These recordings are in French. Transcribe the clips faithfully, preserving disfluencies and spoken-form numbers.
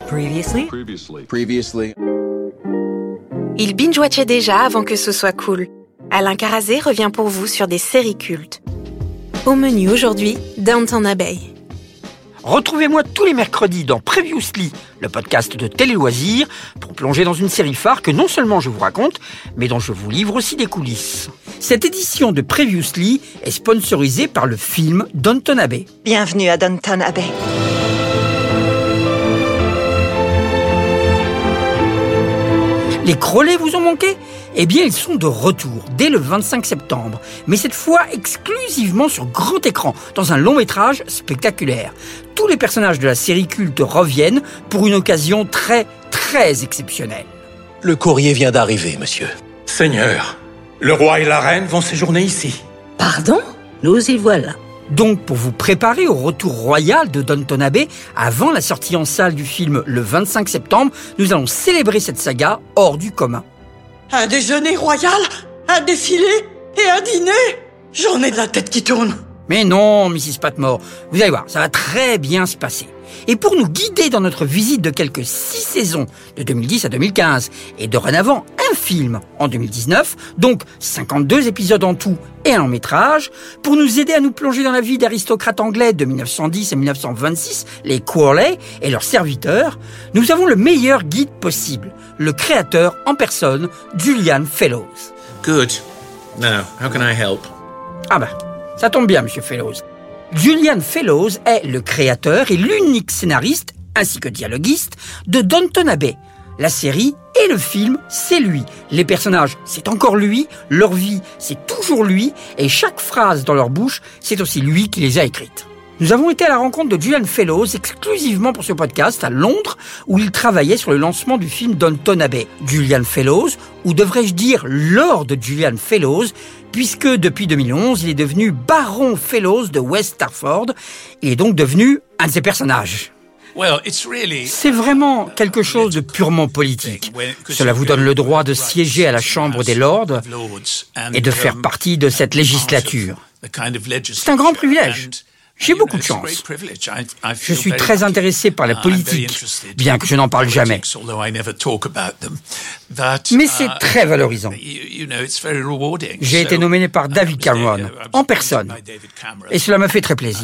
Previously. Previously. Previously. Il binge-watchait déjà avant que ce soit cool. Alain Carazé revient pour vous sur des séries cultes. Au menu aujourd'hui, Downton Abbey. Retrouvez-moi tous les mercredis dans Previously, le podcast de Télé Loisirs, pour plonger dans une série phare que non seulement je vous raconte, mais dont je vous livre aussi des coulisses. Cette édition de Previously est sponsorisée par le film Downton Abbey. Bienvenue à Downton Abbey. Les Crowley vous ont manqué ? Eh bien, ils sont de retour dès le vingt-cinq septembre, mais cette fois exclusivement sur grand écran, dans un long métrage spectaculaire. Tous les personnages de la série culte reviennent pour une occasion très, très exceptionnelle. Le courrier vient d'arriver, monsieur. Seigneur, le roi et la reine vont séjourner ici. Pardon ? Nous y voilà. Donc, pour vous préparer au retour royal de Downton Abbey, avant la sortie en salle du film le vingt-cinq septembre, nous allons célébrer cette saga hors du commun. Un déjeuner royal, un défilé et un dîner. J'en ai de la tête qui tourne. Mais non, missus Patmore, vous allez voir, ça va très bien se passer. Et pour nous guider dans notre visite de quelques six saisons, de deux mille dix à deux mille quinze, et dorénavant un film en deux mille dix-neuf, donc cinquante-deux épisodes en tout et un long métrage, pour nous aider à nous plonger dans la vie d'aristocrates anglais de mille neuf cent dix à mille neuf cent vingt-six, les Crowley et leurs serviteurs, nous avons le meilleur guide possible, le créateur en personne, Julian Fellowes. Good. Now, how can I help? Ah bah, ça tombe bien, monsieur Fellowes. Julian Fellowes est le créateur et l'unique scénariste, ainsi que dialoguiste, de Downton Abbey. La série et le film, c'est lui. Les personnages, c'est encore lui. Leur vie, c'est toujours lui. Et chaque phrase dans leur bouche, c'est aussi lui qui les a écrites. Nous avons été à la rencontre de Julian Fellowes exclusivement pour ce podcast à Londres, où il travaillait sur le lancement du film Downton Abbey. Julian Fellowes, ou devrais-je dire Lord Julian Fellowes, puisque depuis deux mille onze, il est devenu Baron Fellowes de West Stafford. Il est donc devenu un de ses personnages. C'est vraiment quelque chose de purement politique. Cela vous donne le droit de siéger à la Chambre des Lords et de faire partie de cette législature. C'est un grand privilège. J'ai beaucoup de chance. Je suis très intéressé par la politique, bien que je n'en parle jamais. Mais c'est très valorisant. J'ai été nominé par David Cameron, en personne. Et cela m'a fait très plaisir.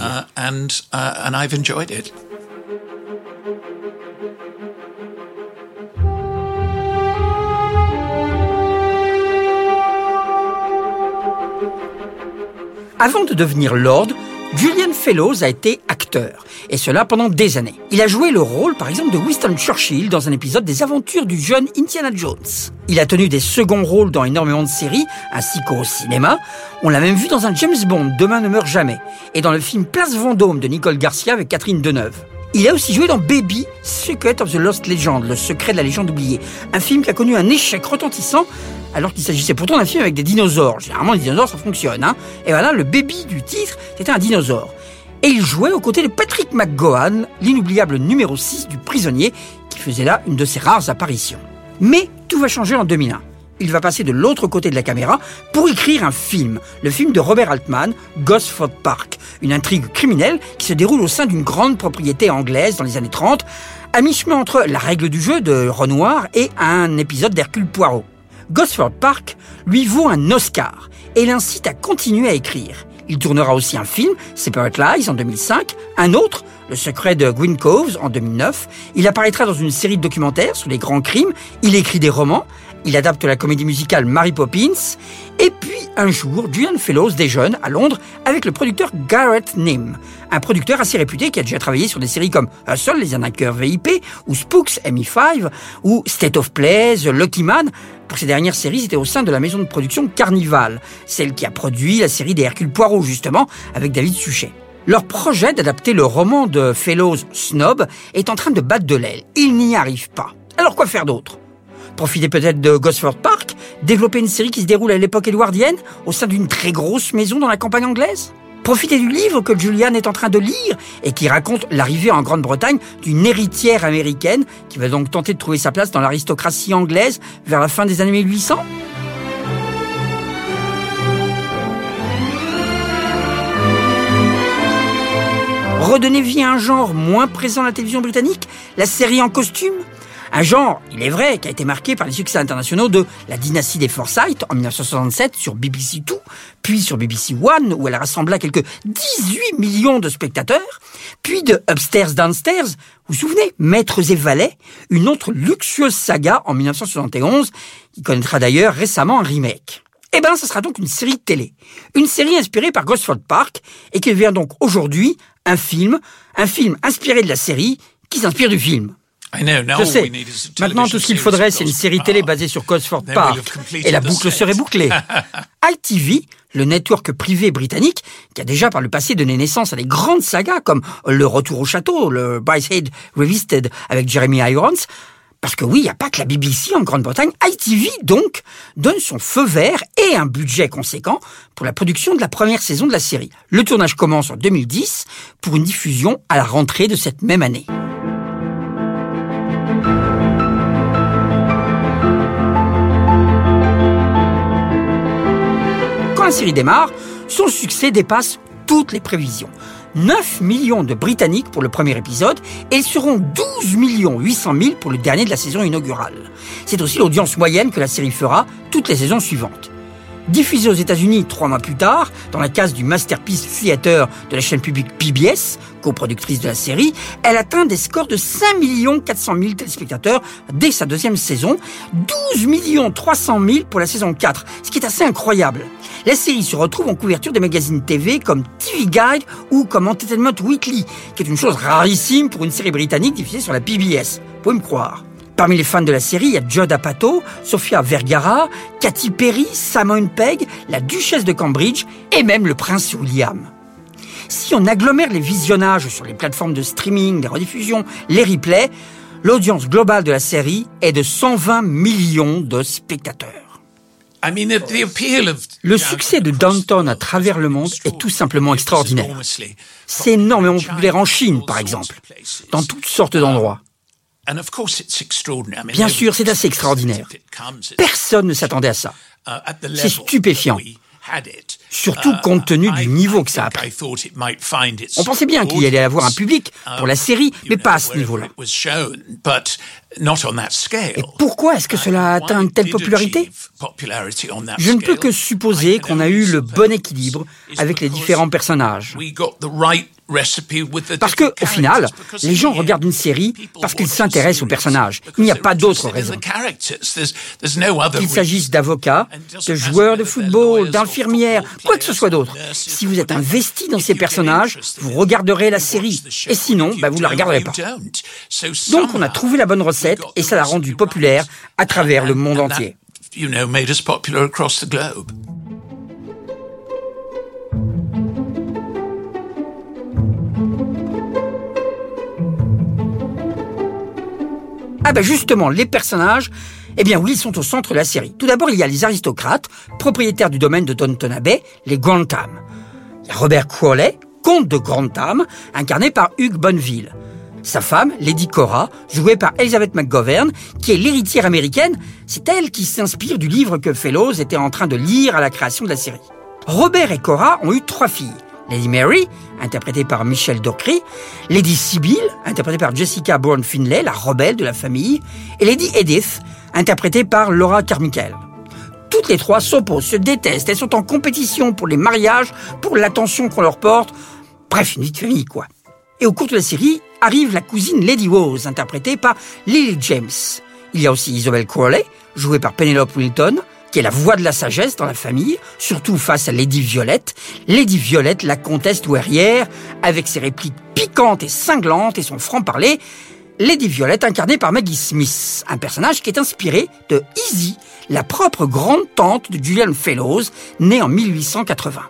Avant de devenir Lord, Julian Fellowes a été acteur, et cela pendant des années. Il a joué le rôle, par exemple, de Winston Churchill dans un épisode des aventures du jeune Indiana Jones. Il a tenu des seconds rôles dans énormément de séries, ainsi qu'au cinéma. On l'a même vu dans un James Bond, Demain ne meurt jamais, et dans le film Place Vendôme de Nicole Garcia avec Catherine Deneuve. Il a aussi joué dans Baby, Secret of the Lost Legend, le secret de la légende oubliée, un film qui a connu un échec retentissant, alors qu'il s'agissait pourtant d'un film avec des dinosaures. Généralement, les dinosaures, ça fonctionne, hein. Et voilà, le baby du titre, c'était un dinosaure. Et il jouait aux côtés de Patrick McGowan, l'inoubliable numéro six du Prisonnier, qui faisait là une de ses rares apparitions. Mais tout va changer en deux mille un. Il va passer de l'autre côté de la caméra pour écrire un film, le film de Robert Altman, Gosford Park, une intrigue criminelle qui se déroule au sein d'une grande propriété anglaise dans les années trente, à mi-chemin entre La règle du jeu de Renoir et un épisode d'Hercule Poirot. Gosford Park lui vaut un Oscar et l'incite à continuer à écrire. Il tournera aussi un film, Separate Lies, en deux mille cinq, un autre, Le secret de Gwyn Coves, en deux mille neuf. Il apparaîtra dans une série de documentaires sur les grands crimes. Il écrit des romans. Il adapte la comédie musicale Mary Poppins. Et puis, un jour, Julian Fellowes déjeune à Londres avec le producteur Gareth Nim, un producteur assez réputé qui a déjà travaillé sur des séries comme Hustle, Les Arnaqueurs V I P, ou Spooks, M I cinq, ou State of Play, The Lucky Man. Pour ces dernières séries, c'était au sein de la maison de production Carnival, celle qui a produit la série des Hercule Poirot, justement, avec David Suchet. Leur projet d'adapter le roman de Fellowes, Snob, est en train de battre de l'aile. Ils n'y arrivent pas. Alors quoi faire d'autre ? Profiter peut-être de Gosford Park, développer une série qui se déroule à l'époque édouardienne, au sein d'une très grosse maison dans la campagne anglaise ? Profiter du livre que Julian est en train de lire et qui raconte l'arrivée en Grande-Bretagne d'une héritière américaine qui va donc tenter de trouver sa place dans l'aristocratie anglaise vers la fin des années mille huit cents ? redonner vie à un genre moins présent à la télévision britannique, la série en costume. Un genre, il est vrai, qui a été marqué par les succès internationaux de La dynastie des Forsyth en dix-neuf cent soixante-sept sur B B C deux, puis sur B B C one où elle rassembla quelques dix-huit millions de spectateurs, puis de Upstairs Downstairs, vous vous souvenez, Maîtres et valets, une autre luxueuse saga en dix-neuf cent soixante et onze, qui connaîtra d'ailleurs récemment un remake. Eh ben, ce sera donc une série de télé. Une série inspirée par Gosford Park et qui devient donc aujourd'hui un film, un film inspiré de la série qui s'inspire du film. Je sais. Maintenant, tout ce qu'il faudrait, c'est une série télé basée sur Gosford Park. Et la boucle serait bouclée. I T V, le network privé britannique, qui a déjà par le passé donné naissance à des grandes sagas comme Le Retour au Château, le Brideshead Revisited avec Jeremy Irons. Parce que oui, il n'y a pas que la B B C en Grande-Bretagne. I T V, donc, donne son feu vert et un budget conséquent pour la production de la première saison de la série. Le tournage commence en deux mille dix pour une diffusion à la rentrée de cette même année. Quand la série démarre, son succès dépasse toutes les prévisions. neuf millions de Britanniques pour le premier épisode et seront douze millions huit cent mille pour le dernier de la saison inaugurale. C'est aussi l'audience moyenne que la série fera toutes les saisons suivantes. Diffusée aux États-Unis trois mois plus tard, dans la case du Masterpiece Theater de la chaîne publique P B S, coproductrice de la série, elle atteint des scores de cinq millions quatre cent mille téléspectateurs dès sa deuxième saison, douze millions trois cent mille pour la saison quatre, ce qui est assez incroyable. La série se retrouve en couverture des magazines T V comme T V Guide ou comme Entertainment Weekly, qui est une chose rarissime pour une série britannique diffusée sur la P B S. Vous pouvez me croire. Parmi les fans de la série, il y a Judd Apatow, Sofia Vergara, Katy Perry, Simon Pegg, la duchesse de Cambridge et même le prince William. Si on agglomère les visionnages sur les plateformes de streaming, les rediffusions, les replays, l'audience globale de la série est de cent vingt millions de spectateurs. Le succès de Downton à travers le monde est tout simplement extraordinaire. C'est énormément populaire en Chine, par exemple, dans toutes sortes d'endroits. Bien sûr, c'est assez extraordinaire. Personne ne s'attendait à ça. C'est stupéfiant. Surtout compte tenu du niveau que ça a pris. On pensait bien qu'il y allait avoir un public pour la série, mais pas à ce niveau-là. Et pourquoi est-ce que cela a atteint une telle popularité ? Je ne peux que supposer qu'on a eu le bon équilibre avec les différents personnages. Parce que, au final, les gens regardent une série parce qu'ils s'intéressent aux personnages. Il n'y a pas d'autre raison. Qu'il s'agisse d'avocats, de joueurs de football, d'infirmières, quoi que ce soit d'autre. Si vous êtes investi dans ces personnages, vous regarderez la série. Et sinon, bah, vous ne la regarderez pas. Donc, on a trouvé la bonne recette et ça l'a rendue populaire à travers le monde entier. Ah ben justement, les personnages, eh bien oui, ils sont au centre de la série. Tout d'abord, il y a les aristocrates, propriétaires du domaine de Downton Abbey, les Grantham. Il y a Robert Crawley, comte de Grantham, incarné par Hugh Bonneville. Sa femme, Lady Cora, jouée par Elizabeth McGovern, qui est l'héritière américaine, c'est elle qui s'inspire du livre que Fellows était en train de lire à la création de la série. Robert et Cora ont eu trois filles. Lady Mary, interprétée par Michelle Dockery, Lady Sybil, interprétée par Jessica Brown Finlay, la rebelle de la famille, et Lady Edith, interprétée par Laura Carmichael. Toutes les trois s'opposent, se détestent, elles sont en compétition pour les mariages, pour l'attention qu'on leur porte. Bref, une vie de famille, quoi. Et au cours de la série, arrive la cousine Lady Rose, interprétée par Lily James. Il y a aussi Isabel Crawley, jouée par Penelope Wilton, qui est la voix de la sagesse dans la famille, surtout face à Lady Violette. Lady Violette, la comtesse douairière, avec ses répliques piquantes et cinglantes et son franc-parler. Lady Violette, incarnée par Maggie Smith, un personnage qui est inspiré de Izzy, la propre grande-tante de Julian Fellows, née en mille huit cent quatre-vingts.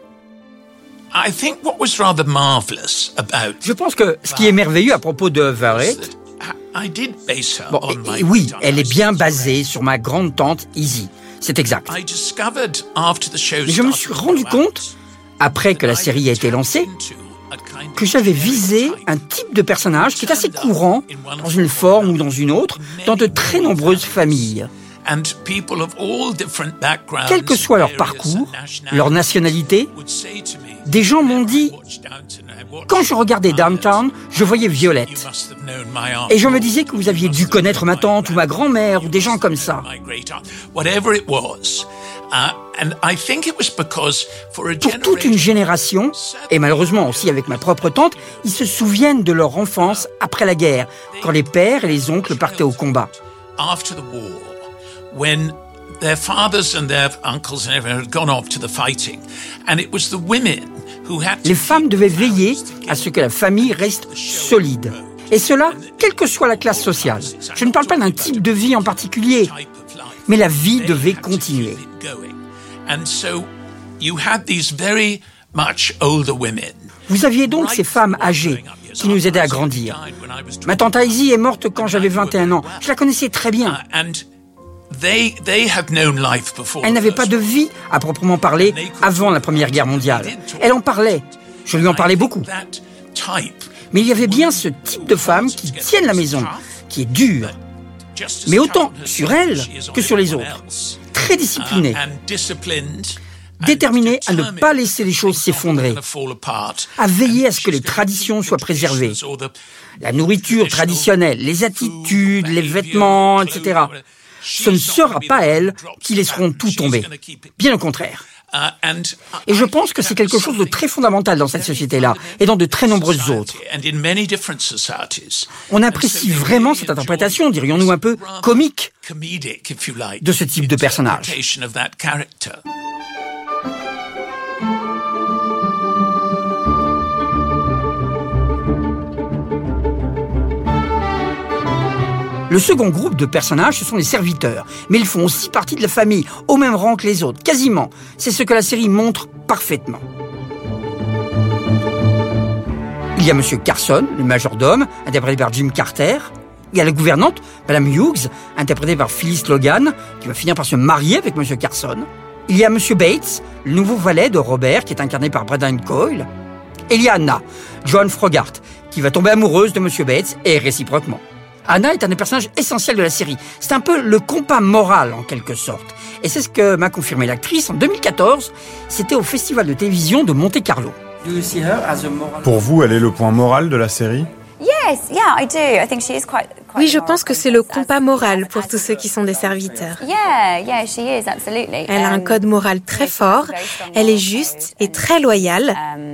Je pense que ce qui est merveilleux à propos de Verrett, bon, et, et oui, elle est bien basée sur ma grande-tante Izzy. C'est exact. Mais je me suis rendu compte, après que la série a été lancée, que j'avais visé un type de personnage qui est assez courant dans une forme ou dans une autre, dans de très nombreuses familles. Quel que soit leur parcours, leur nationalité, des gens m'ont dit « Quand je regardais Downton, je voyais Violette. Et je me disais que vous aviez dû connaître ma tante ou ma grand-mère ou des gens comme ça. » Pour toute une génération, et malheureusement aussi avec ma propre tante, ils se souviennent de leur enfance après la guerre, quand les pères et les oncles partaient au combat. Their fathers and their uncles and everyone had gone off to the fighting, and it was the women who had to. Les femmes devaient veiller à ce que la famille reste solide. Et cela, quelle que soit la classe sociale. Je ne parle pas d'un type de vie en particulier, mais la vie devait continuer. Vous aviez donc ces femmes âgées qui nous aidaient à grandir. Ma tante Aisy est morte quand j'avais vingt et un ans. Je la connaissais très bien. Elle n'avait pas de vie, à proprement parler, avant la Première Guerre mondiale. Elle en parlait. Je lui en parlais beaucoup. Mais il y avait bien ce type de femme qui tiennent la maison, qui est dure. Mais autant sur elle que sur les autres. Très disciplinée. Déterminée à ne pas laisser les choses s'effondrer. À veiller à ce que les traditions soient préservées. La nourriture traditionnelle, les attitudes, les vêtements, et cetera. Ce ne sera pas elles qui laisseront tout tomber. Bien au contraire. Et je pense que c'est quelque chose de très fondamental dans cette société-là et dans de très nombreuses autres. On apprécie vraiment cette interprétation, dirions-nous un peu comique, de ce type de personnage. Le second groupe de personnages, ce sont les serviteurs. Mais ils font aussi partie de la famille, au même rang que les autres, quasiment. C'est ce que la série montre parfaitement. Il y a Monsieur Carson, le majordome, interprété par Jim Carter. Il y a la gouvernante, Madame Hughes, interprétée par Phyllis Logan, qui va finir par se marier avec Monsieur Carson. Il y a Monsieur Bates, le nouveau valet de Robert, qui est incarné par Braden Coyle. Et il y a Anna, Joan Frogart, qui va tomber amoureuse de Monsieur Bates, et réciproquement. Anna est un des personnages essentiels de la série. C'est un peu le compas moral, en quelque sorte. Et c'est ce que m'a confirmé l'actrice en deux mille quatorze. C'était au Festival de télévision de Monte-Carlo. Pour vous, elle est le point moral de la série ? Oui, je pense que c'est le compas moral pour tous ceux qui sont des serviteurs. Elle a un code moral très fort, elle est juste et très loyale.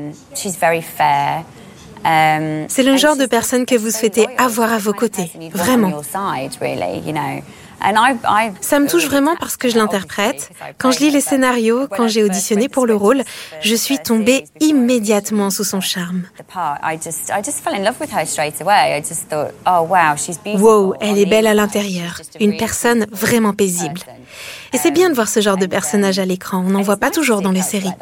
C'est le genre de personne que vous souhaitez avoir à vos côtés, vraiment. Ça me touche vraiment parce que je l'interprète. Quand je lis les scénarios, quand j'ai auditionné pour le rôle, je suis tombée immédiatement sous son charme. Wow, elle est belle à l'intérieur, une personne vraiment paisible. Et c'est bien de voir ce genre de personnage à l'écran, on n'en voit pas toujours dans les séries.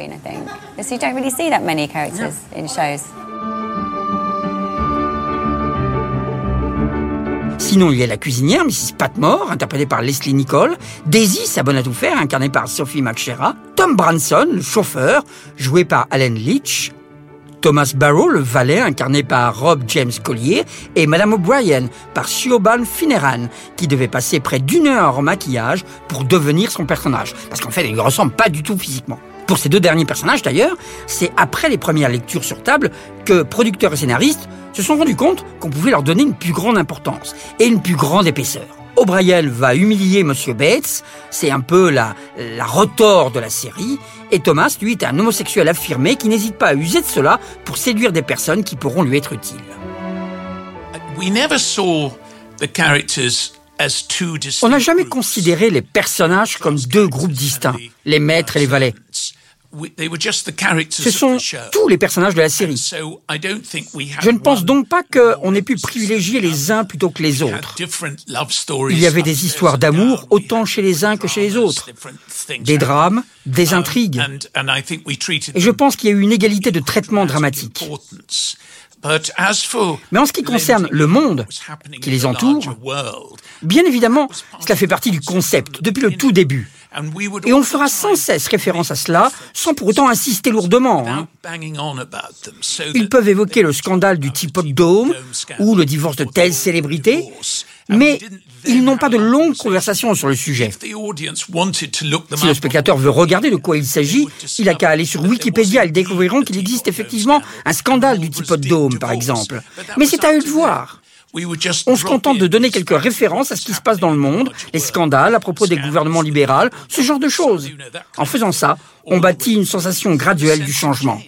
Sinon, il y a la cuisinière, Missus Patmore, interprétée par Leslie Nichols, Daisy, sa bonne à tout faire, incarnée par Sophie McShera, Tom Branson, le chauffeur, joué par Alan Leach, Thomas Barrow, le valet, incarné par Rob James Collier, et Madame O'Brien, par Siobhan Finneran, qui devait passer près d'une heure en maquillage pour devenir son personnage, parce qu'en fait, elle ne lui ressemble pas du tout physiquement. Pour ces deux derniers personnages, d'ailleurs, c'est après les premières lectures sur table que producteurs et scénaristes se sont rendus compte qu'on pouvait leur donner une plus grande importance et une plus grande épaisseur. O'Brien va humilier Monsieur Bates, c'est un peu la, la retors de la série, et Thomas, lui, est un homosexuel affirmé qui n'hésite pas à user de cela pour séduire des personnes qui pourront lui être utiles. On n'a jamais considéré les personnages comme deux groupes distincts, les maîtres et les valets. Ce sont tous les personnages de la série. Je ne pense donc pas qu'on ait pu privilégier les uns plutôt que les autres. Il y avait des histoires d'amour autant chez les uns que chez les autres. Des drames, des intrigues. Et je pense qu'il y a eu une égalité de traitement dramatique. Mais en ce qui concerne le monde qui les entoure, bien évidemment, cela fait partie du concept depuis le tout début. Et on fera sans cesse référence à cela, sans pour autant insister lourdement. Hein. Ils peuvent évoquer le scandale du Teapot Dome ou le divorce de telle célébrité, Mais ils n'ont pas de longues conversations sur le sujet. Si le spectateur veut regarder de quoi il s'agit, il n'a qu'à aller sur Wikipédia et ils découvriront qu'il existe effectivement un scandale du Typhoid-Dome, par exemple. Mais c'est à eux de voir. On se contente de donner quelques références à ce qui se passe dans le monde, les scandales à propos des gouvernements libéraux, ce genre de choses. En faisant ça, on bâtit une sensation graduelle du changement.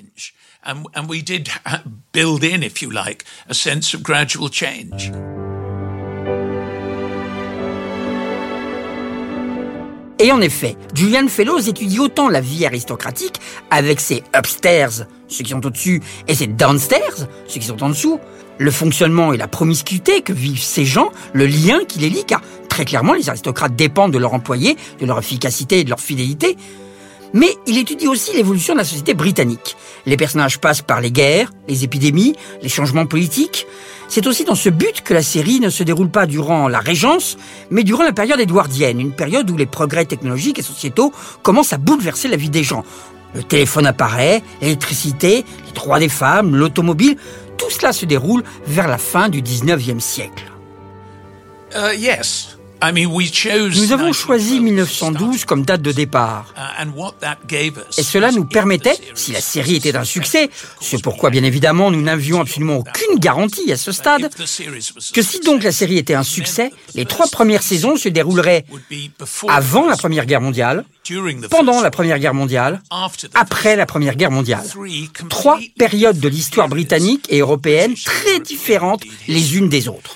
Et en effet, Julian Fellowes étudie autant la vie aristocratique, avec ses upstairs, ceux qui sont au-dessus, et ses downstairs, ceux qui sont en dessous, le fonctionnement et la promiscuité que vivent ces gens, le lien qui les lie, car très clairement, les aristocrates dépendent de leurs employés, de leur efficacité et de leur fidélité. Mais il étudie aussi l'évolution de la société britannique. Les personnages passent par les guerres, les épidémies, les changements politiques. C'est aussi dans ce but que la série ne se déroule pas durant la Régence, mais durant la période édouardienne, une période où les progrès technologiques et sociétaux commencent à bouleverser la vie des gens. Le téléphone apparaît, l'électricité, les droits des femmes, l'automobile, tout cela se déroule vers la fin du dix-neuvième siècle. Uh, yes. I mean, we chose Nous avons choisi mille neuf cent douze comme date de départ. Et cela nous permettait, si la série était un succès, c'est pourquoi bien évidemment nous n'avions absolument aucune garantie à ce stade, que si donc la série était un succès, les trois premières saisons se dérouleraient avant la Première Guerre mondiale, pendant la Première Guerre mondiale, après la Première Guerre mondiale. Trois périodes de l'histoire britannique et européenne très différentes les unes des autres.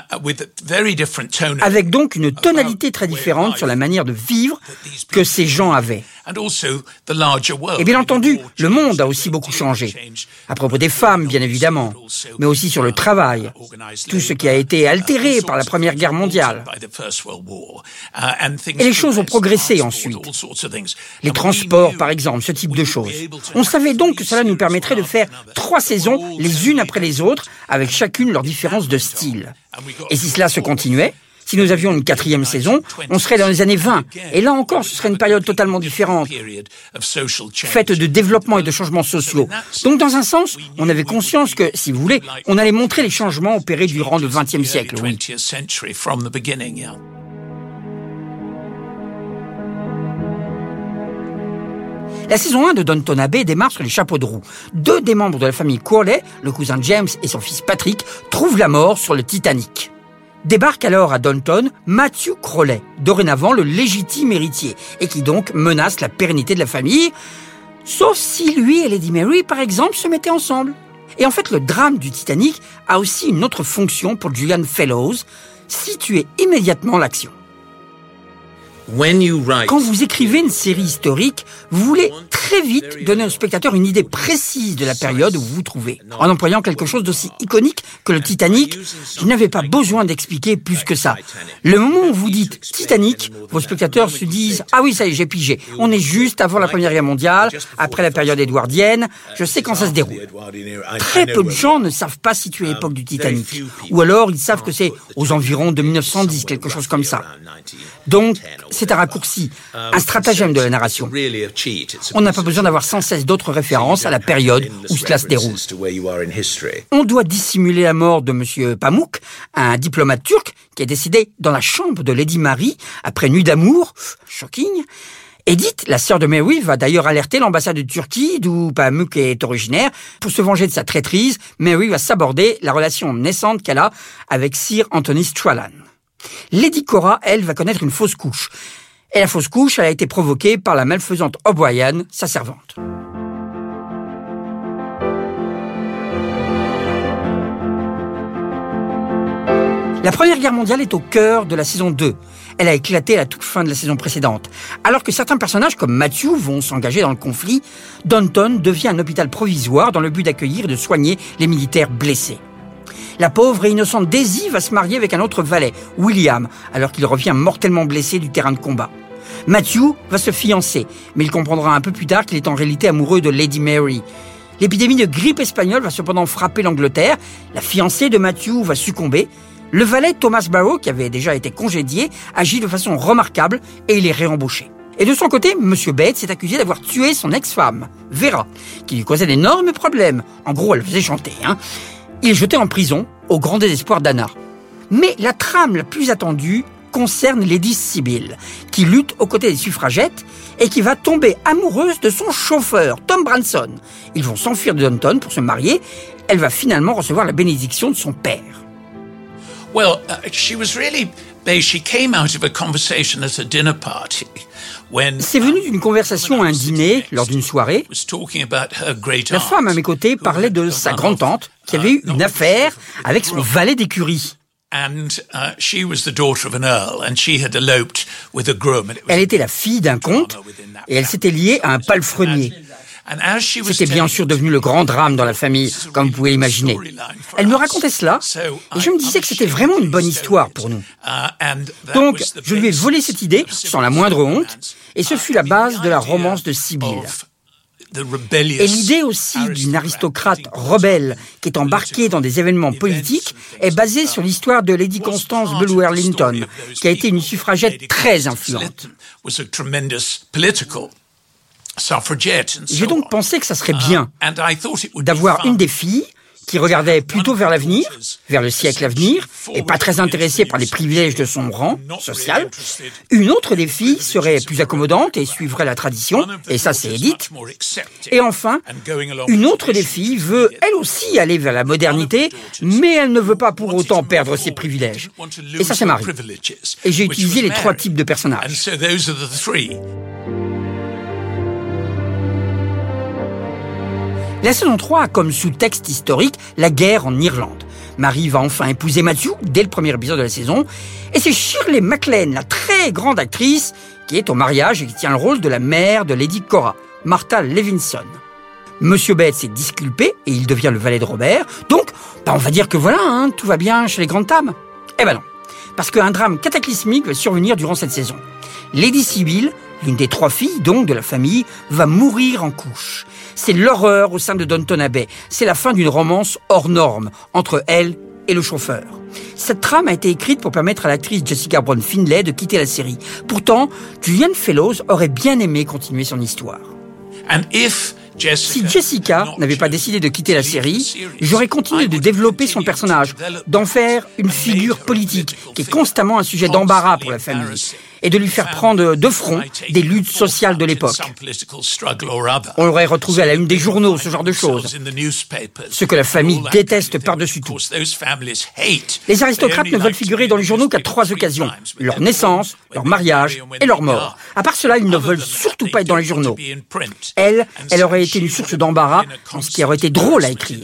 Avec donc une tonalité très différente sur la manière de vivre que ces gens avaient. Et bien entendu, le monde a aussi beaucoup changé. À propos des femmes, bien évidemment, mais aussi sur le travail. Tout ce qui a été altéré par la Première Guerre mondiale. Et les choses ont progressé ensuite. Les transports, par exemple, ce type de choses. On savait donc que cela nous permettrait de faire trois saisons les unes après les autres, avec chacune leur différence de style. Et si cela se continuait, si nous avions une quatrième saison, on serait dans les années vingt. Et là encore, ce serait une période totalement différente, faite de développement et de changements sociaux. Donc, dans un sens, on avait conscience que, si vous voulez, on allait montrer les changements opérés durant le vingtième siècle. Oui. La saison un de Downton Abbey démarre sur les chapeaux de roue. Deux des membres de la famille Crawley, le cousin James et son fils Patrick, trouvent la mort sur le Titanic. Débarque alors à Downton Matthew Crawley, dorénavant le légitime héritier, et qui donc menace la pérennité de la famille, sauf si lui et Lady Mary, par exemple, se mettaient ensemble. Et en fait, le drame du Titanic a aussi une autre fonction pour Julian Fellowes, situer immédiatement l'action. Quand vous écrivez une série historique, vous voulez très vite donner au spectateur une idée précise de la période où vous vous trouvez, en employant quelque chose d'aussi iconique que le Titanic, qui n'avait pas besoin d'expliquer plus que ça. Le moment où vous dites Titanic, vos spectateurs se disent « Ah oui, ça y est, j'ai pigé. On est juste avant la Première Guerre mondiale, après la période édouardienne, je sais quand ça se déroule. » Très peu de gens ne savent pas situer l'époque du Titanic, ou alors ils savent que c'est aux environs de mille neuf cent dix, quelque chose comme ça. Donc, c'est un raccourci, un stratagème de la narration. On n'a pas besoin d'avoir sans cesse d'autres références à la période où cela se déroule. On doit dissimuler la mort de M. Pamuk, un diplomate turc qui est décédé dans la chambre de Lady Mary après nuit d'amour. Shocking. Edith, la sœur de Mary, va d'ailleurs alerter l'ambassade de Turquie, d'où Pamuk est originaire. Pour se venger de sa traîtrise, Mary va s'aborder la relation naissante qu'elle a avec Sir Anthony Strachan. Lady Cora, elle, va connaître une fausse couche. Et la fausse couche, elle a été provoquée par la malfaisante O'Brien, sa servante. La Première Guerre mondiale est au cœur de la saison deux. Elle a éclaté à la toute fin de la saison précédente. Alors que certains personnages comme Matthew vont s'engager dans le conflit, Downton devient un hôpital provisoire dans le but d'accueillir et de soigner les militaires blessés. La pauvre et innocente Daisy va se marier avec un autre valet, William, alors qu'il revient mortellement blessé du terrain de combat. Matthew va se fiancer, mais il comprendra un peu plus tard qu'il est en réalité amoureux de Lady Mary. L'épidémie de grippe espagnole va cependant frapper l'Angleterre, la fiancée de Matthew va succomber. Le valet Thomas Barrow, qui avait déjà été congédié, agit de façon remarquable et il est réembauché. Et de son côté, M. Bates est accusé d'avoir tué son ex-femme, Vera, qui lui causait d'énormes problèmes. En gros, elle faisait chanter, hein. Il est jeté en prison, au grand désespoir d'Anna. Mais la trame la plus attendue concerne Lady Sybil, qui lutte aux côtés des suffragettes et qui va tomber amoureuse de son chauffeur, Tom Branson. Ils vont s'enfuir de Downton pour se marier. Elle va finalement recevoir la bénédiction de son père. Well, uh, she was really... She came out of a conversation at a dinner party when... C'est venu d'une conversation à un dîner, lors d'une soirée. La femme à mes côtés parlait de sa grande-tante, qui avait eu une affaire avec son valet d'écurie. Elle était la fille d'un comte et elle s'était liée à un palefrenier. C'était bien sûr devenu le grand drame dans la famille, comme vous pouvez l'imaginer. Elle me racontait cela et je me disais que c'était vraiment une bonne histoire pour nous. Donc, je lui ai volé cette idée sans la moindre honte et ce fut la base de la romance de Sybil. Et l'idée aussi d'une aristocrate rebelle qui est embarquée dans des événements politiques est basée sur l'histoire de Lady Constance Bulwer-Lytton, qui a été une suffragette très influente. J'ai donc pensé que ça serait bien d'avoir une des filles qui regardait plutôt vers l'avenir, vers le siècle à venir, et pas très intéressée par les privilèges de son rang social. Une autre des filles serait plus accommodante et suivrait la tradition, et ça c'est Edith. Et enfin, une autre des filles veut elle aussi aller vers la modernité, mais elle ne veut pas pour autant perdre ses privilèges. Et ça c'est Marie. Et j'ai utilisé les trois types de personnages. La saison trois a comme sous-texte historique la guerre en Irlande. Marie va enfin épouser Matthew dès le premier épisode de la saison. Et c'est Shirley MacLaine, la très grande actrice, qui est au mariage et qui tient le rôle de la mère de Lady Cora, Martha Levinson. Monsieur Bates est disculpé et il devient le valet de Robert. Donc, bah on va dire que voilà, hein, tout va bien chez les grandes dames. Eh ben non, parce qu'un drame cataclysmique va survenir durant cette saison. Lady Sybil, l'une des trois filles donc de la famille, va mourir en couches. C'est l'horreur au sein de Downton Abbey. C'est la fin d'une romance hors norme entre elle et le chauffeur. Cette trame a été écrite pour permettre à l'actrice Jessica Brown Findlay de quitter la série. Pourtant, Julian Fellowes aurait bien aimé continuer son histoire. And if Si Jessica n'avait pas décidé de quitter la série, j'aurais continué de développer son personnage, d'en faire une figure politique qui est constamment un sujet d'embarras pour la famille, et de lui faire prendre de front des luttes sociales de l'époque. On l'aurait retrouvé à la une des journaux, ce genre de choses. Ce que la famille déteste par-dessus tout. Les aristocrates ne veulent figurer dans les journaux qu'à trois occasions. Leur naissance, leur mariage et leur mort. À part cela, ils ne veulent surtout pas être dans les journaux. Elle, elle aurait été une source d'embarras, en ce qui aurait été drôle à écrire.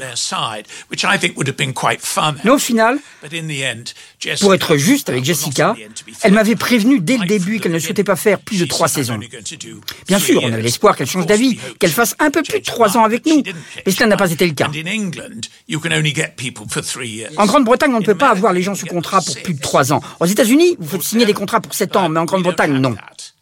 Mais au final, pour être juste avec Jessica, elle m'avait prévenu dès le début qu'elle ne souhaitait pas faire plus de trois saisons. Bien sûr, on avait l'espoir qu'elle change d'avis, qu'elle fasse un peu plus de trois ans avec nous, mais cela n'a pas été le cas. En Grande-Bretagne, on ne peut pas avoir les gens sous contrat pour plus de trois ans. Aux États-Unis, vous faites signer des contrats pour sept ans, mais en Grande-Bretagne, non.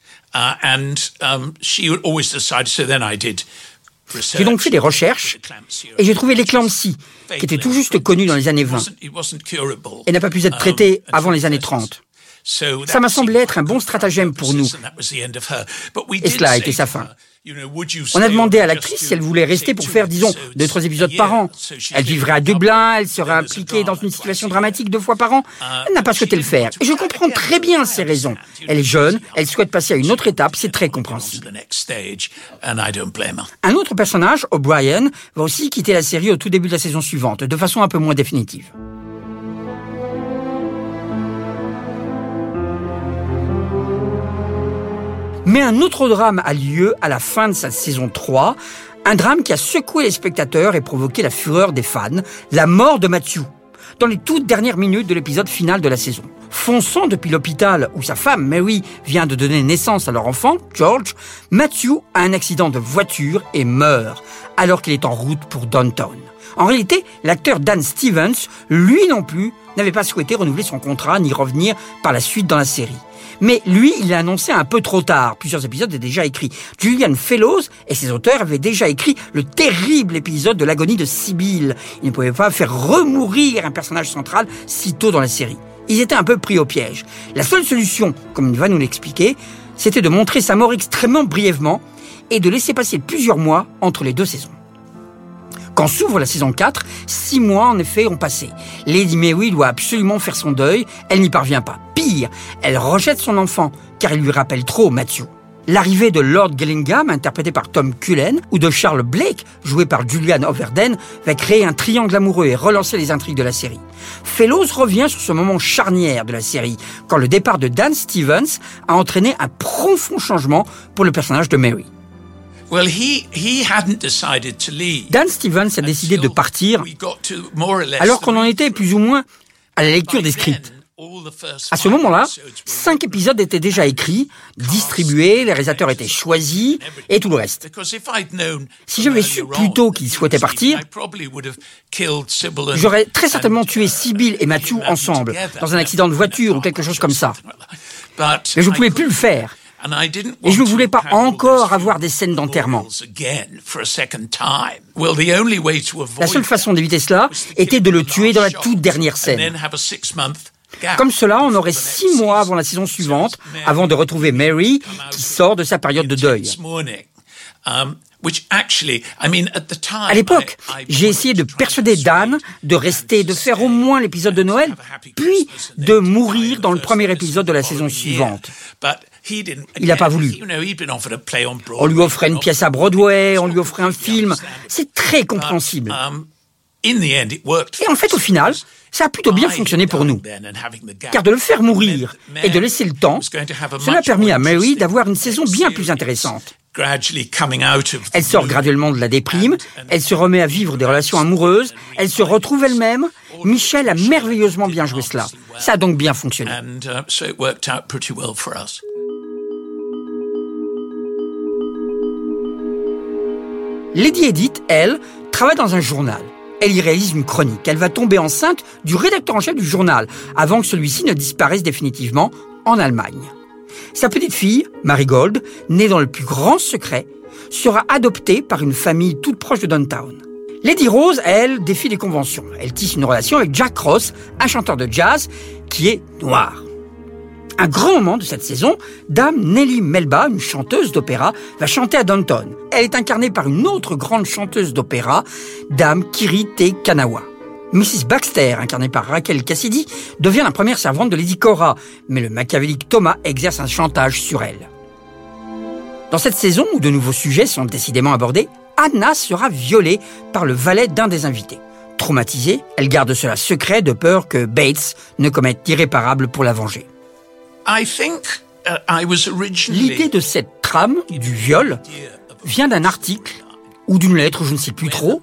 J'ai donc fait des recherches et j'ai trouvé l'éclampsie, qui était tout juste connue dans les années vingt et n'a pas pu être traitée avant les années trente. Ça m'a semblé être un bon stratagème pour nous. Et cela a été sa fin. On a demandé à l'actrice si elle voulait rester pour faire, disons, deux, trois épisodes par an. Elle vivrait à Dublin, elle serait impliquée dans une situation dramatique deux fois par an. Elle n'a pas souhaité le faire. Et je comprends très bien ses raisons. Elle est jeune, elle souhaite passer à une autre étape, c'est très compréhensible. Un autre personnage, O'Brien, va aussi quitter la série au tout début de la saison suivante, de façon un peu moins définitive. Mais un autre drame a lieu à la fin de sa saison trois, un drame qui a secoué les spectateurs et provoqué la fureur des fans, la mort de Matthew, dans les toutes dernières minutes de l'épisode final de la saison. Fonçant depuis l'hôpital où sa femme, Mary, vient de donner naissance à leur enfant, George, Matthew a un accident de voiture et meurt, alors qu'il est en route pour Downton. En réalité, l'acteur Dan Stevens, lui non plus, n'avait pas souhaité renouveler son contrat ni revenir par la suite dans la série. Mais lui, il l'a annoncé un peu trop tard. Plusieurs épisodes étaient déjà écrits. Julian Fellowes et ses auteurs avaient déjà écrit le terrible épisode de l'agonie de Sybil. Ils ne pouvaient pas faire remourir un personnage central si tôt dans la série. Ils étaient un peu pris au piège. La seule solution, comme il va nous l'expliquer, c'était de montrer sa mort extrêmement brièvement et de laisser passer plusieurs mois entre les deux saisons. Quand s'ouvre la saison quatre, six mois en effet ont passé. Lady Mary doit absolument faire son deuil, elle n'y parvient pas. Pire, elle rejette son enfant, car il lui rappelle trop Matthew. L'arrivée de Lord Gillingham, interprété par Tom Cullen, ou de Charles Blake, joué par Julian Overden, va créer un triangle amoureux et relancer les intrigues de la série. Fellows revient sur ce moment charnière de la série, quand le départ de Dan Stevens a entraîné un profond changement pour le personnage de Mary. Well, he, he hadn't decided to leave. Dan Stevens a décidé de partir alors qu'on en était plus ou moins à la lecture des scripts. À ce moment-là, cinq épisodes étaient déjà écrits, distribués, les réalisateurs étaient choisis et tout le reste. Si j'avais su plus tôt qu'il souhaitait partir, j'aurais très certainement tué Sybil et Matthew ensemble, dans un accident de voiture ou quelque chose comme ça. Mais je ne pouvais plus le faire. Et je ne voulais pas encore avoir des scènes d'enterrement. La seule façon d'éviter cela était de le tuer dans la toute dernière scène. Comme cela, on aurait six mois avant la saison suivante, avant de retrouver Mary, qui sort de sa période de deuil. À l'époque, j'ai essayé de persuader Dan de rester, de faire au moins l'épisode de Noël, puis de mourir dans le premier épisode de la saison suivante. Il n'a pas voulu. On lui offrait une pièce à Broadway, on lui offrait un film. C'est très compréhensible. Et en fait, au final, ça a plutôt bien fonctionné pour nous. Car de le faire mourir et de laisser le temps, cela a permis à Mary d'avoir une saison bien plus intéressante. Elle sort graduellement de la déprime, elle se remet à vivre des relations amoureuses, elle se retrouve elle-même. Michel a merveilleusement bien joué cela. Ça a donc bien fonctionné. Lady Edith, elle, travaille dans un journal. Elle y réalise une chronique. Elle va tomber enceinte du rédacteur en chef du journal, avant que celui-ci ne disparaisse définitivement en Allemagne. Sa petite fille, Marigold, née dans le plus grand secret, sera adoptée par une famille toute proche de Downtown. Lady Rose, elle, défie les conventions. Elle tisse une relation avec Jack Ross, un chanteur de jazz qui est noir. Un grand moment de cette saison, Dame Nellie Melba, une chanteuse d'opéra, va chanter à Downton. Elle est incarnée par une autre grande chanteuse d'opéra, Dame Kiri Te Kanawa. Missus Baxter, incarnée par Raquel Cassidy, devient la première servante de Lady Cora, mais le machiavélique Thomas exerce un chantage sur elle. Dans cette saison, où de nouveaux sujets sont décidément abordés, Anna sera violée par le valet d'un des invités. Traumatisée, elle garde cela secret de peur que Bates ne commette d'irréparable pour la venger. L'idée de cette trame, du viol, vient d'un article ou d'une lettre, je ne sais plus trop.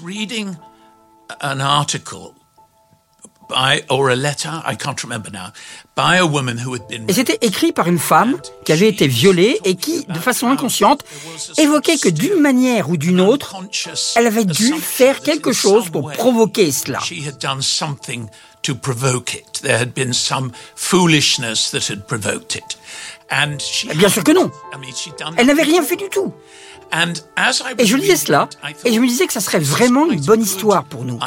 Et c'était écrit par une femme qui avait été violée et qui, de façon inconsciente, évoquait que d'une manière ou d'une autre, elle avait dû faire quelque chose pour provoquer cela. To provoke it. There had been some foolishness that had provoked it. And she Bien sûr que non. Elle n'avait rien fait du tout. Et je lisais cela, et je me disais que ça serait vraiment une bonne histoire pour nous.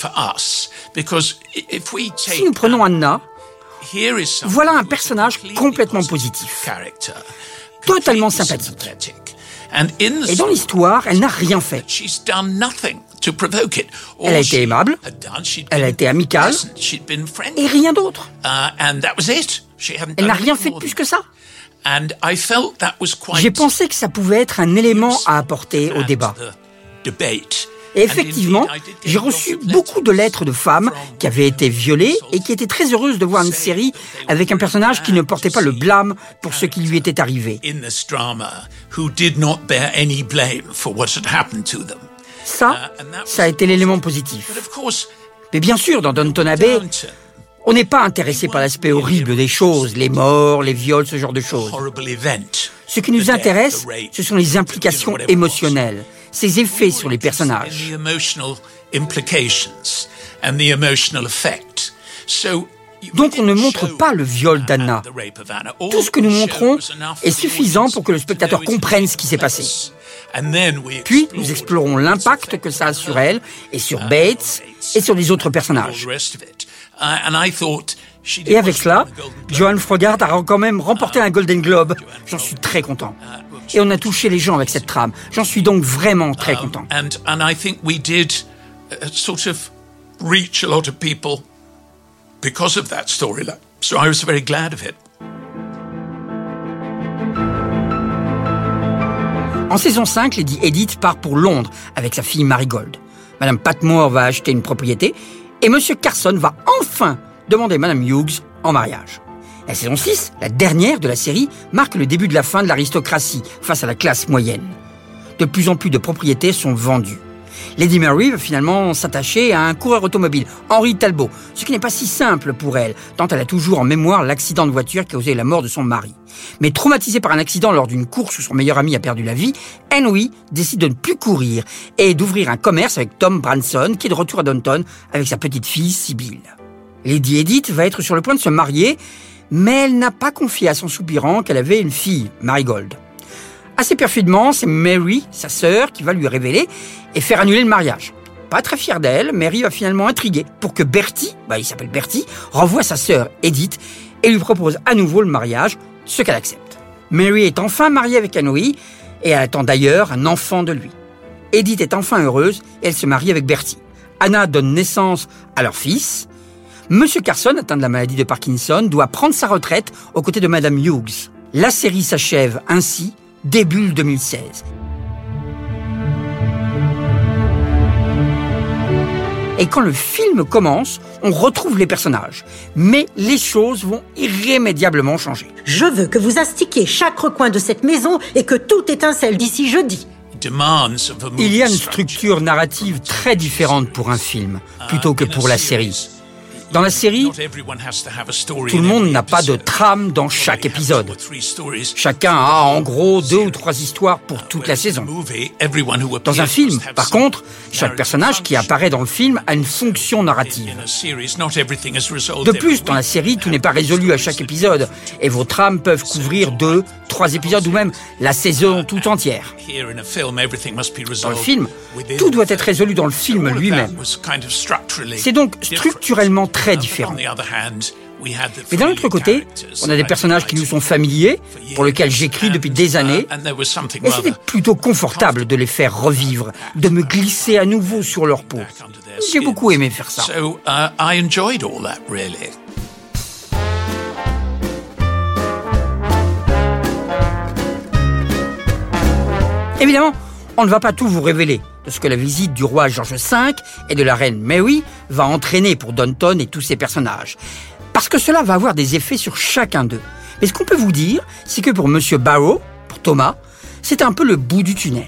Si nous prenons Anna, voilà un personnage complètement positif, totalement sympathique. Et dans l'histoire, elle n'a rien fait. Elle a été aimable, elle a été amicale, et rien d'autre. Elle n'a rien fait de plus que ça. J'ai pensé que ça pouvait être un élément à apporter au débat. Et effectivement, j'ai reçu beaucoup de lettres de femmes qui avaient été violées et qui étaient très heureuses de voir une série avec un personnage qui ne portait pas le blâme pour ce qui lui était arrivé. Ça, ça a été l'élément positif. Mais bien sûr, dans Downton Abbey, on n'est pas intéressé par l'aspect horrible des choses, les morts, les viols, ce genre de choses. Ce qui nous intéresse, ce sont les implications émotionnelles, ses effets sur les personnages. Donc on ne montre pas le viol d'Anna. Tout ce que nous montrons est suffisant pour que le spectateur comprenne ce qui s'est passé. Puis nous explorons l'impact que ça a sur elle et sur Bates et sur les autres personnages. Et avec cela, Joan Froggatt a quand même remporté un Golden Globe. J'en suis très content. Et on a touché les gens avec cette trame. J'en suis donc vraiment très Um, content. and and I think we did uh, sort of reach a lot of people because of that storyline. So I was very glad of it. En saison cinq, Lady Edith part pour Londres avec sa fille Marigold. Madame Patmore va acheter une propriété et Monsieur Carson va enfin demander Madame Hughes en mariage. La saison six, la dernière de la série, marque le début de la fin de l'aristocratie face à la classe moyenne. De plus en plus de propriétés sont vendues. Lady Mary va finalement s'attacher à un coureur automobile, Henry Talbot, ce qui n'est pas si simple pour elle, tant elle a toujours en mémoire l'accident de voiture qui a causé la mort de son mari. Mais traumatisée par un accident lors d'une course où son meilleur ami a perdu la vie, Henry décide de ne plus courir et d'ouvrir un commerce avec Tom Branson, qui est de retour à Downton avec sa petite fille Sibyl. Lady Edith va être sur le point de se marier, mais elle n'a pas confié à son soupirant qu'elle avait une fille, Marigold. Assez perfidement, c'est Mary, sa sœur, qui va lui révéler et faire annuler le mariage. Pas très fière d'elle, Mary va finalement intriguer pour que Bertie, bah il s'appelle Bertie, renvoie sa sœur Edith et lui propose à nouveau le mariage, ce qu'elle accepte. Mary est enfin mariée avec Henry et elle attend d'ailleurs un enfant de lui. Edith est enfin heureuse et elle se marie avec Bertie. Anna donne naissance à leur fils. Monsieur Carson, atteint de la maladie de Parkinson, doit prendre sa retraite aux côtés de Madame Hughes. La série s'achève ainsi début deux mille seize. Et quand le film commence, on retrouve les personnages. Mais les choses vont irrémédiablement changer. Je veux que vous astiquiez chaque recoin de cette maison et que tout étincelle d'ici jeudi. Il y a une structure narrative très différente pour un film, plutôt que pour la série. Dans la série, tout le monde n'a pas de trame dans chaque épisode. Chacun a en gros deux ou trois histoires pour toute la saison. Dans un film, par contre, chaque personnage qui apparaît dans le film a une fonction narrative. De plus, dans la série, tout n'est pas résolu à chaque épisode, et vos trames peuvent couvrir deux, trois épisodes ou même la saison tout entière. Dans le film, tout doit être résolu dans le film lui-même. C'est donc structurellement très différent. Mais d'un autre côté, on a des personnages qui nous sont familiers, pour lesquels j'écris depuis des années, et c'était plutôt confortable de les faire revivre, de me glisser à nouveau sur leur peau. J'ai beaucoup aimé faire ça. Évidemment, on ne va pas tout vous révéler de ce que la visite du roi George cinq et de la reine Mary va entraîner pour Downton et tous ses personnages. Parce que cela va avoir des effets sur chacun d'eux. Mais ce qu'on peut vous dire, c'est que pour Monsieur Barrow, pour Thomas, c'est un peu le bout du tunnel.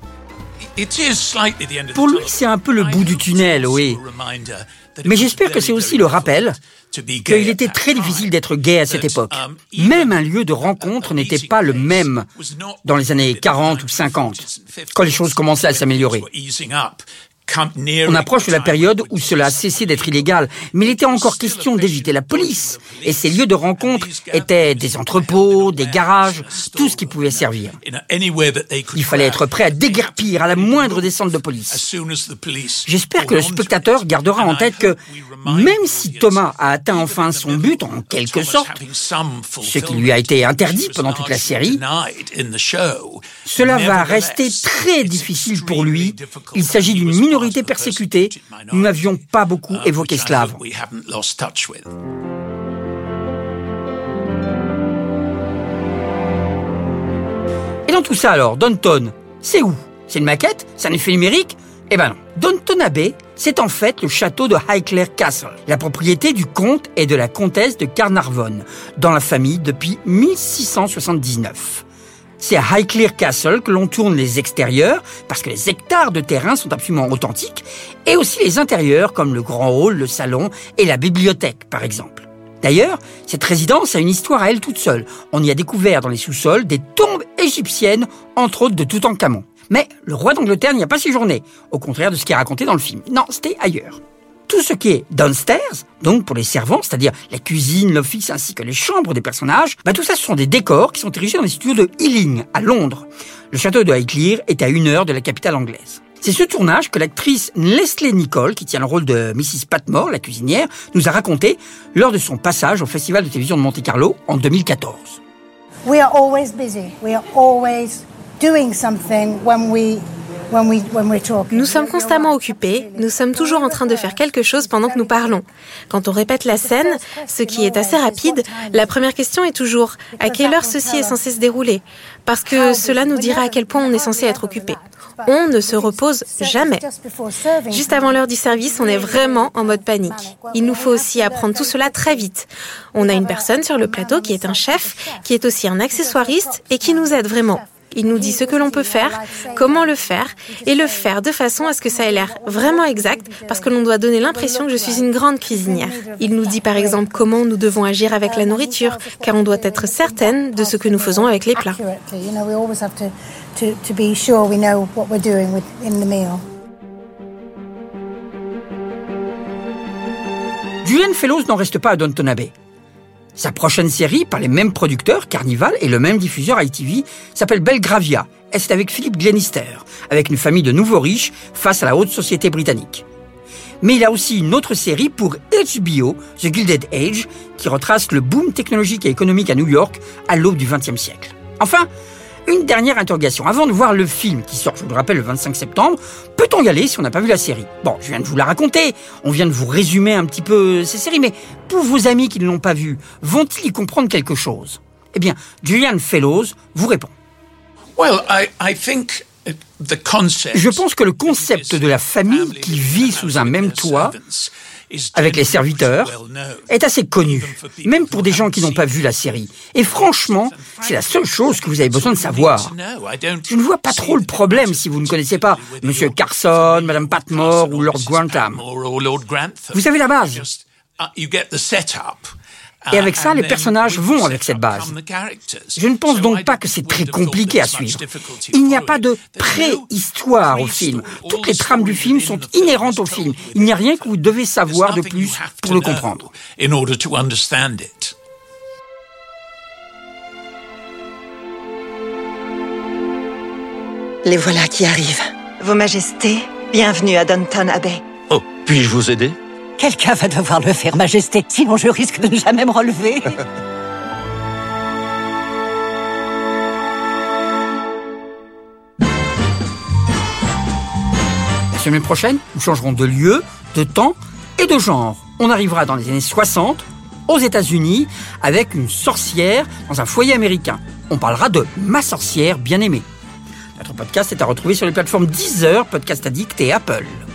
Pour lui, c'est un peu le bout du tunnel, oui. Mais j'espère que c'est aussi le rappel qu'il était très difficile d'être gay à cette époque. Même un lieu de rencontre n'était pas le même dans les années quarante ou cinquante, quand les choses commençaient à s'améliorer. On approche de la période où cela a cessé d'être illégal, mais il était encore question d'éviter la police. Et ces lieux de rencontre étaient des entrepôts, des garages, tout ce qui pouvait servir. Il fallait être prêt à déguerpir à la moindre descente de police. J'espère que le spectateur gardera en tête que, même si Thomas a atteint enfin son but, en quelque sorte, ce qui lui a été interdit pendant toute la série, cela va rester très difficile pour lui. Il s'agit d'une minorité persécutée. Nous n'avions pas beaucoup évoqué cela avant. Et dans tout ça alors, Downton, c'est où? C'est une maquette? C'est un effet numérique? Eh ben non. Downton Abbey, c'est en fait le château de Highclere Castle, la propriété du comte et de la comtesse de Carnarvon, dans la famille depuis mille six cent soixante-dix-neuf. C'est à Highclere Castle que l'on tourne les extérieurs, parce que les hectares de terrain sont absolument authentiques, et aussi les intérieurs, comme le grand hall, le salon et la bibliothèque, par exemple. D'ailleurs, cette résidence a une histoire à elle toute seule. On y a découvert dans les sous-sols des tombes égyptiennes, entre autres de Toutankhamon. Mais le roi d'Angleterre n'y a pas séjourné, au contraire de ce qui est raconté dans le film. Non, c'était ailleurs. Tout ce qui est downstairs, donc pour les servants, c'est-à-dire la cuisine, l'office ainsi que les chambres des personnages, bah tout ça ce sont des décors qui sont érigés dans les studios de Ealing, à Londres. Le château de Highclere est à une heure de la capitale anglaise. C'est ce tournage que l'actrice Leslie Nicholl, qui tient le rôle de Missus Patmore, la cuisinière, nous a raconté lors de son passage au Festival de télévision de Monte-Carlo en deux mille quatorze. We are always busy. We are always Nous sommes constamment occupés, nous sommes toujours en train de faire quelque chose pendant que nous parlons. Quand on répète la scène, ce qui est assez rapide, la première question est toujours « à quelle heure ceci est censé se dérouler ?» Parce que cela nous dira à quel point on est censé être occupé. On ne se repose jamais. Juste avant l'heure du service, on est vraiment en mode panique. Il nous faut aussi apprendre tout cela très vite. On a une personne sur le plateau qui est un chef, qui est aussi un accessoiriste et qui nous aide vraiment. Il nous dit ce que l'on peut faire, comment le faire, et le faire de façon à ce que ça ait l'air vraiment exact, parce que l'on doit donner l'impression que je suis une grande cuisinière. Il nous dit par exemple comment nous devons agir avec la nourriture, car on doit être certaine de ce que nous faisons avec les plats. Julian Fellowes n'en reste pas à Downton Abbey. Sa prochaine série, par les mêmes producteurs, Carnival, et le même diffuseur I T V, s'appelle Belgravia, et c'est avec Philip Glenister, avec une famille de nouveaux riches face à la haute société britannique. Mais il a aussi une autre série pour H B O, The Gilded Age, qui retrace le boom technologique et économique à New York à l'aube du vingtième siècle. Enfin, une dernière interrogation. Avant de voir le film qui sort, je vous le rappelle, le vingt-cinq septembre, peut-on y aller si on n'a pas vu la série ? Bon, je viens de vous la raconter, on vient de vous résumer un petit peu ces séries, mais pour vos amis qui ne l'ont pas vue, vont-ils y comprendre quelque chose ? Eh bien, Julian Fellowes vous répond. Well, I, I think the concept Je pense que le concept de la famille qui vit sous un même toit, avec les serviteurs, est assez connu, même pour des gens qui n'ont pas vu la série. Et franchement, c'est la seule chose que vous avez besoin de savoir. Je ne vois pas trop le problème si vous ne connaissez pas Monsieur Carson, Madame Patmore ou Lord Grantham. Vous avez la base. Et avec ça, les personnages vont avec cette base. Je ne pense donc pas que c'est très compliqué à suivre. Il n'y a pas de préhistoire au film. Toutes les trames du film sont inhérentes au film. Il n'y a rien que vous devez savoir de plus pour le comprendre. Les voilà qui arrivent. Vos Majestés, bienvenue à Downton Abbey. Oh, puis-je vous aider ? Quelqu'un va devoir le faire, Majesté, sinon je risque de ne jamais me relever. La semaine prochaine, nous changerons de lieu, de temps et de genre. On arrivera dans les années soixante, aux États-Unis, avec une sorcière dans un foyer américain. On parlera de Ma sorcière bien-aimée. Notre podcast est à retrouver sur les plateformes Deezer, Podcast Addict et Apple.